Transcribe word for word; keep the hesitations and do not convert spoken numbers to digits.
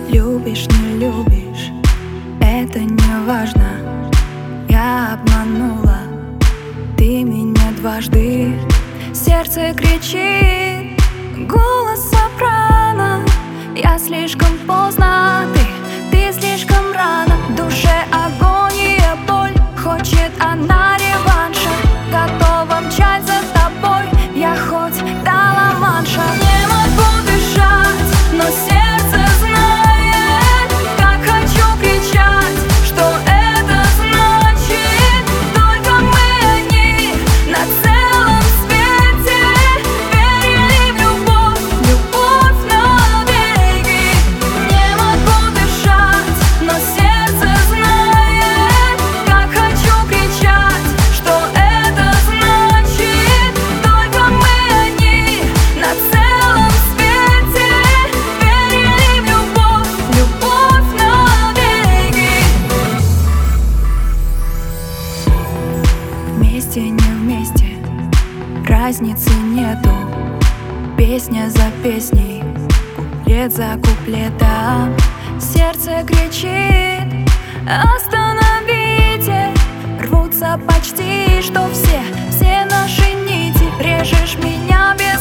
Любишь, не любишь, это не важно. Я обманула, ты меня дважды. Сердце кричит, голос сопрано. Я слишком поздно, ты, ты слишком рано. В душе агония, боль, хочет она реванша. Готова мчать за тобой, я хоть до Ла-Манша. Не могу дышать, но сердце знает, как хочу кричать, что это значит. Только мы одни на целом свете. Верили в любовь, любовь навеки. Не могу дышать, но сердце знает, как хочу кричать, что это значит. Только мы одни на целом свете. Верили в любовь, любовь навеки. Вместе, не вместе, разницы нету. Песня за песней, куплет за куплетом. Сердце кричит, остановите. Рвутся почти, что все, все наши нити. Режешь меня без